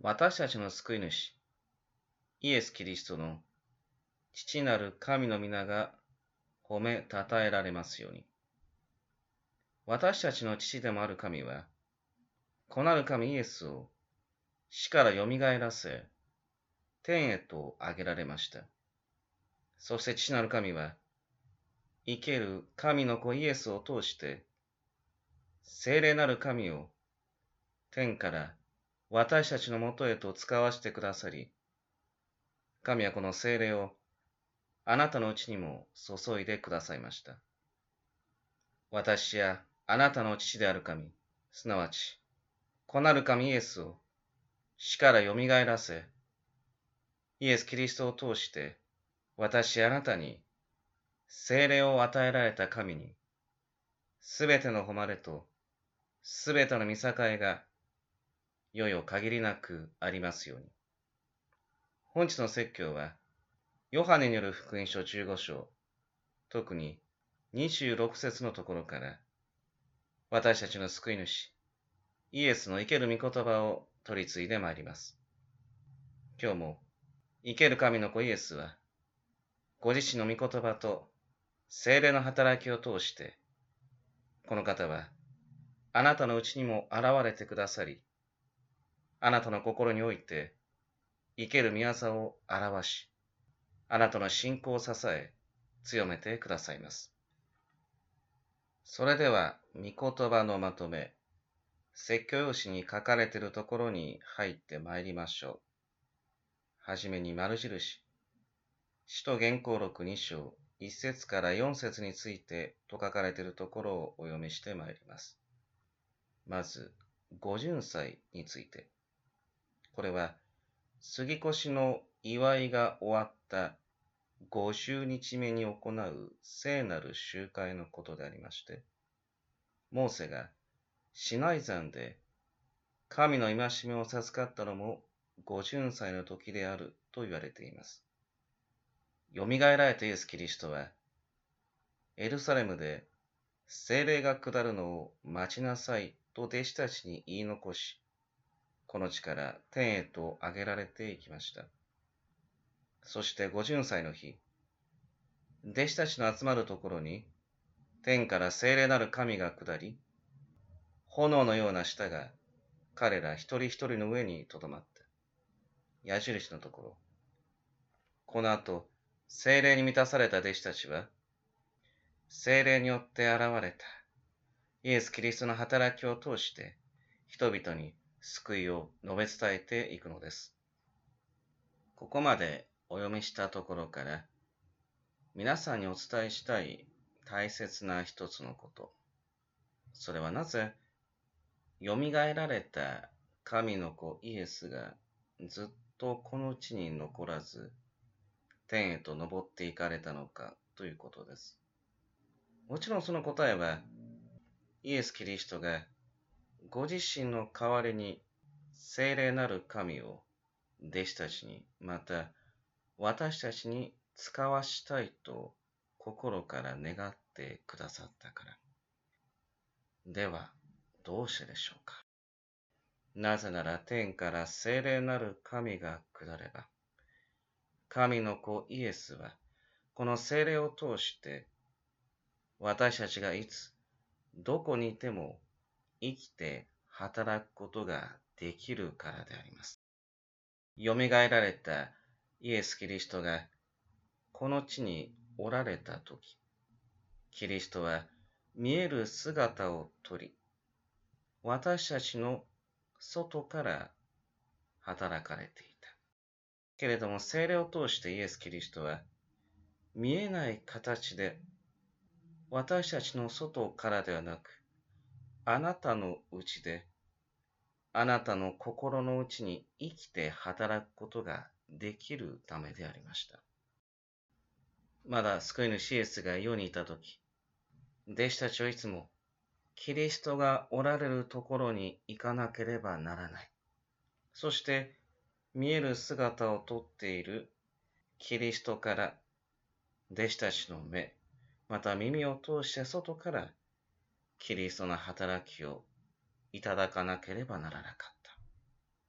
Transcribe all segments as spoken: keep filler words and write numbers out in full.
私たちの救い主、イエス・キリストの父なる神の皆が褒めたたえられますように。私たちの父でもある神は、子なる神イエスを死からよみがえらせ、天へと上げられました。そして父なる神は、生ける神の子イエスを通して、聖霊なる神を天から私たちのもとへと使わしてくださり、神はこの聖霊をあなたのうちにも注いでくださいました。私やあなたの父である神、すなわち、子なる神イエスを死からよみがえらせ、イエス・キリストを通して、私あなたに聖霊を与えられた神に、すべての誉れとすべての見境が、よよ限りなくありますように。本日の説教は、ヨハネによる福音書じゅうご章、特ににじゅうろく節のところから、私たちの救い主、イエスの生ける御言葉を取り継いでまいります。今日も、生ける神の子イエスは、ご自身の御言葉と聖霊の働きを通して、この方は、あなたのうちにも現れてくださり、あなたの心において、生ける御業を表し、あなたの信仰を支え、強めてくださいます。それでは、御言葉のまとめ、説教用紙に書かれているところに入ってまいりましょう。はじめに丸印、使徒言行録に章、いち節からよん節についてと書かれているところをお読みしてまいります。まず、五巡祭について。これは、杉越の祝いが終わった五十日目に行う聖なる集会のことでありまして、モーセがシナイ山で神の戒めを授かったのも五巡祭の時であると言われています。よみがえられたイエス・キリストは、エルサレムで聖霊が下るのを待ちなさいと弟子たちに言い残し、この地から天へと上げられていきました。そして五巡祭の日、弟子たちの集まるところに、天から聖霊なる神が下り、炎のような舌が彼ら一人一人の上にとどまった。矢印のところ。この後、聖霊に満たされた弟子たちは、聖霊によって現れたイエス・キリストの働きを通して、人々に救いを述べ伝えていくのです。ここまでお読みしたところから、皆さんにお伝えしたい大切な一つのこと。それはなぜ、よみがえられた神の子イエスがずっとこの地に残らず、天へと昇っていかれたのかということです。もちろんその答えは、イエス・キリストがご自身の代わりに聖霊なる神を弟子たちに、また私たちに使わしたいと心から願ってくださったから。では、どうしてでしょうか。なぜなら天から聖霊なる神が下れば、神の子イエスは、この聖霊を通して、私たちがいつ、どこにいても生きて働くことができるからであります。よみがえられたイエス・キリストが、この地におられたとき、キリストは見える姿をとり、私たちの外から働かれていた。けれども、聖霊を通してイエス・キリストは、見えない形で、私たちの外からではなく、あなたのうちで、あなたの心の内に生きて働くことができるためでありました。まだ救い主イエスが世にいたとき、弟子たちはいつも、キリストがおられるところに行かなければならない。そして、見える姿をとっているキリストから、弟子たちの目、また耳を通して外から、キリストの働きをいただかなければならなかった。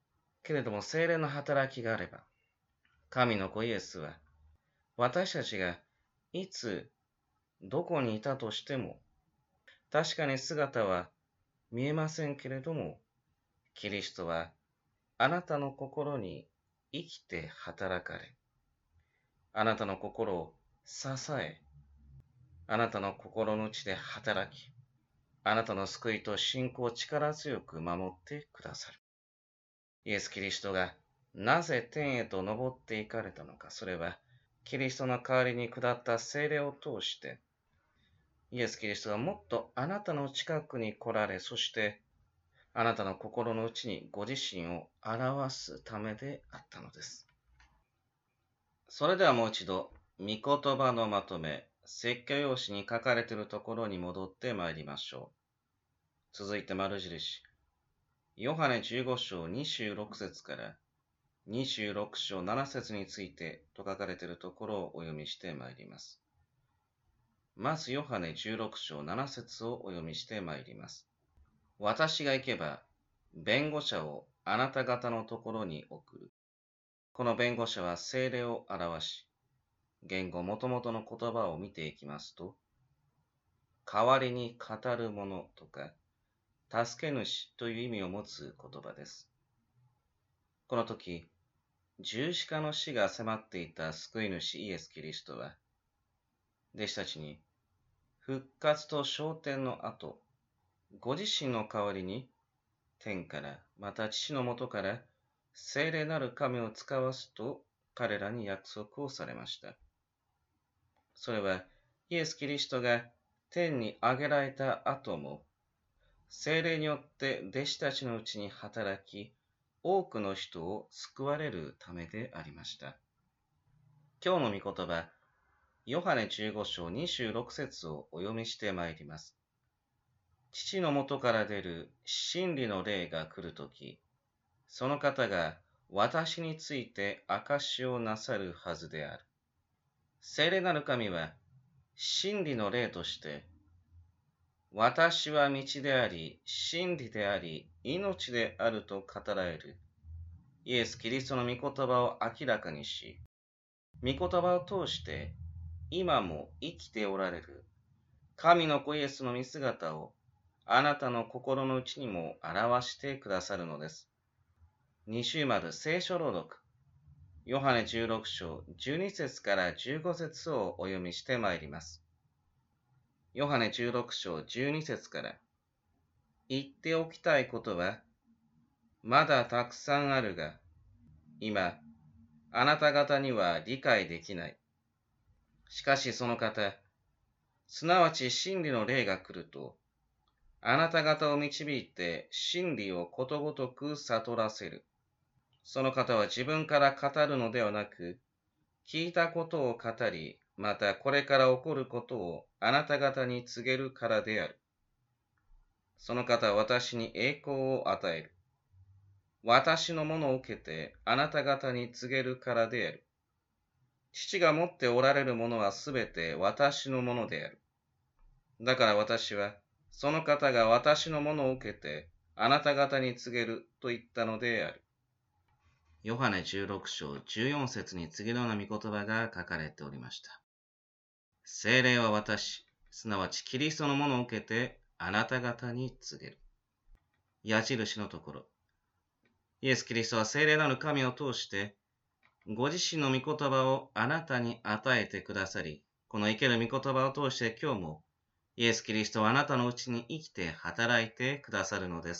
けれども聖霊の働きがあれば、神の子イエスは、私たちがいつ、どこにいたとしても、確かに姿は見えませんけれども、キリストはあなたの心に生きて働かれ、あなたの心を支え、あなたの心の内で働き、あなたの救いと信仰を力強く守ってくださる。イエス・キリストがなぜ天へと昇っていかれたのか、それはキリストの代わりに下った聖霊を通して、イエス・キリストがもっとあなたの近くに来られ、そしてあなたの心の内にご自身を表すためであったのです。それではもう一度、御言葉のまとめ、説教用紙に書かれているところに戻ってまいりましょう。続いて丸印。ヨハネじゅうご章にじゅうろく節からにじゅうろく章なな節についてと書かれているところをお読みしてまいります。まずヨハネじゅうろく章なな節をお読みしてまいります。私が行けば、弁護者をあなた方のところに送る。この弁護者は聖霊を表し、言語もともとの言葉を見ていきますと、代わりに語るものとか、助け主という意味を持つ言葉です。この時、十字架の死が迫っていた救い主イエス・キリストは、弟子たちに復活と昇天の後、ご自身の代わりに天からまた父のもとから聖霊なる神を使わすと彼らに約束をされました。それはイエス・キリストが天に上げられた後も聖霊によって弟子たちのうちに働き、多くの人を救われるためでありました。今日の御言葉、ヨハネじゅうご章にじゅうろく節をお読みしてまいります。父のもとから出る真理の霊が来るとき、その方が私について証しをなさるはずである。聖霊なる神は真理の霊として、私は道であり、真理であり、命であると語られるイエス・キリストの御言葉を明らかにし、御言葉を通して今も生きておられる神の子イエスの御姿をあなたの心の内にも表してくださるのです。二重丸聖書朗読。ヨハネじゅうろく章じゅうに節からじゅうご節をお読みしてまいります。ヨハネじゅうろく章じゅうに節から、言っておきたいことは、まだたくさんあるが、今、あなた方には理解できない。しかしその方、すなわち真理の霊が来ると、あなた方を導いて真理をことごとく悟らせる。その方は自分から語るのではなく、聞いたことを語り、またこれから起こることをあなた方に告げるからである。その方は私に栄光を与える。私のものを受けてあなた方に告げるからである。父が持っておられるものはすべて私のものである。だから私は、その方が私のものを受けてあなた方に告げると言ったのである。ヨハネじゅうろく章じゅうよん節に次のような御言葉が書かれておりました。聖霊は私、すなわちキリストのものを受けてあなた方に告げる。矢印のところ。イエス・キリストは聖霊なる神を通して、ご自身の御言葉をあなたに与えてくださり、この生ける御言葉を通して今日も、イエス・キリストはあなたのうちに生きて働いてくださるのです。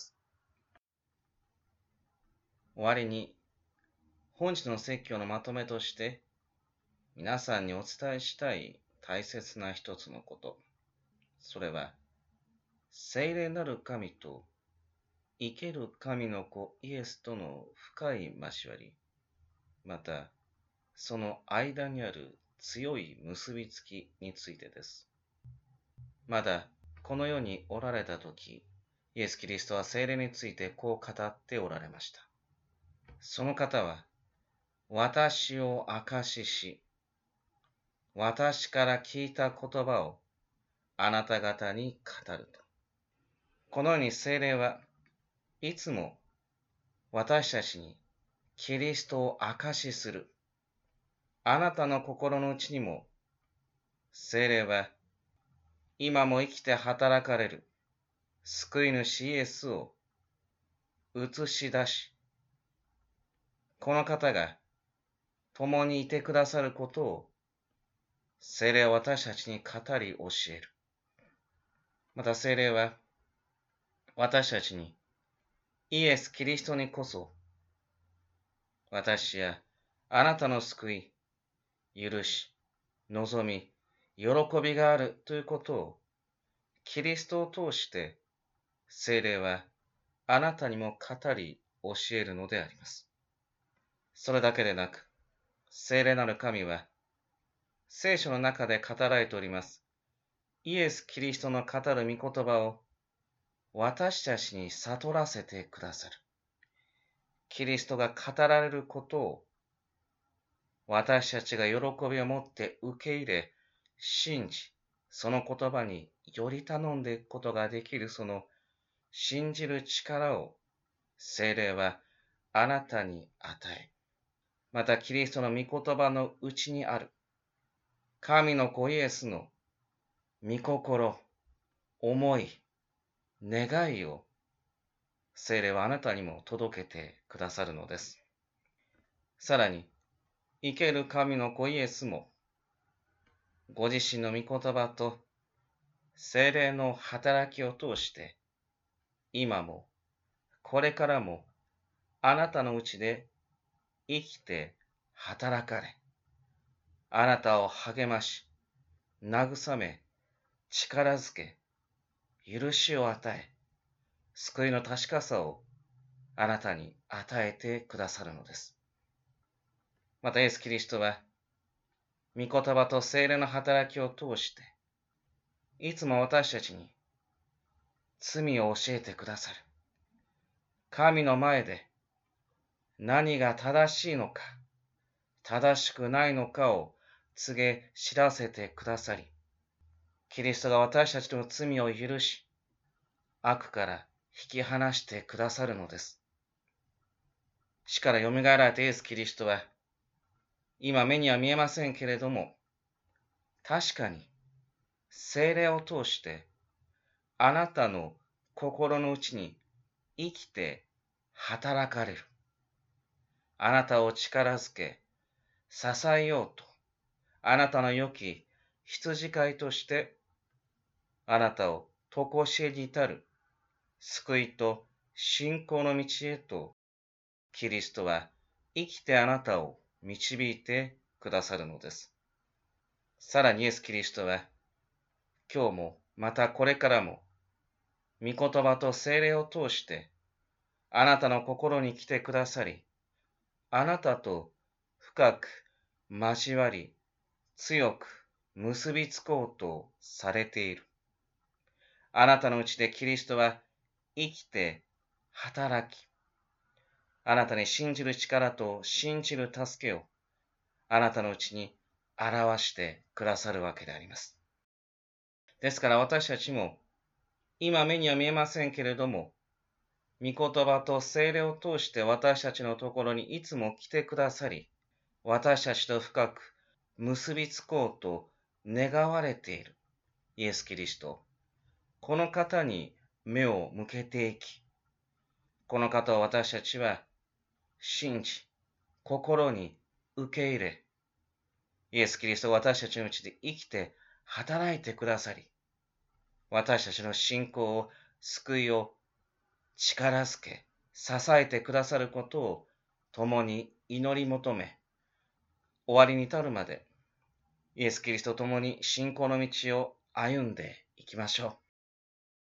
終わりに、本日の説教のまとめとして、皆さんにお伝えしたい大切な一つのこと。それは、聖霊なる神と生ける神の子イエスとの深い交わり、また、その間にある強い結びつきについてです。まだこの世におられたとき、イエス・キリストは聖霊についてこう語っておられました。その方は、私を証しし、私から聞いた言葉をあなた方に語ると。このように聖霊はいつも私たちにキリストを証しする。あなたの心の内にも、聖霊は今も生きて働かれる救い主イエスを映し出し、この方が共にいてくださることを聖霊は私たちに語り教える。また聖霊は私たちにイエス・キリストにこそ私やあなたの救い、許し、望み、喜びがあるということをキリストを通して聖霊はあなたにも語り教えるのであります。それだけでなく、聖霊なる神は聖書の中で語られておりますイエス・キリストの語る御言葉を私たちに悟らせてくださる。キリストが語られることを私たちが喜びを持って受け入れ、信じ、その言葉により頼んでいくことができるその信じる力を聖霊はあなたに与え、またキリストの御言葉のうちにある神の子イエスの御心、思い、願いを聖霊はあなたにも届けてくださるのです。さらに、生ける神の子イエスも、ご自身の御言葉と聖霊の働きを通して、今も、これからも、あなたのうちで生きて働かれ、あなたを励まし、慰め、力づけ、許しを与え、救いの確かさをあなたに与えてくださるのです。またイエス・キリストは、御言葉と聖霊の働きを通して、いつも私たちに罪を教えてくださる。神の前で何が正しいのか、正しくないのかを告げ知らせてくださり、キリストが私たちの罪を許し、悪から引き離してくださるのです。死からよみがえられたイエス・キリストは、今目には見えませんけれども、確かに聖霊を通してあなたの心の内に生きて働かれる。あなたを力づけ、支えようと、あなたの良き羊飼いとして、あなたを常しえに至る救いと信仰の道へと、キリストは生きてあなたを導いてくださるのです。さらにイエス・キリストは、今日もまたこれからも、御言葉と聖霊を通して、あなたの心に来てくださり、あなたと深く交わり、強く結びつこうとされている。あなたのうちでキリストは生きて働き、あなたに信じる力と信じる助けをあなたのうちに表してくださるわけであります。ですから私たちも今目には見えませんけれども、御言葉と聖霊を通して私たちのところにいつも来てくださり、私たちと深く結びつこうと願われているイエス・キリスト、この方に目を向けていき、この方を私たちは信じ、心に受け入れ、イエス・キリストが私たちのうちで生きて働いてくださり、私たちの信仰を、救いを力づけ、支えてくださることを共に祈り求め、終わりに至るまで、イエス・キリストと共に信仰の道を歩んでいきましょう。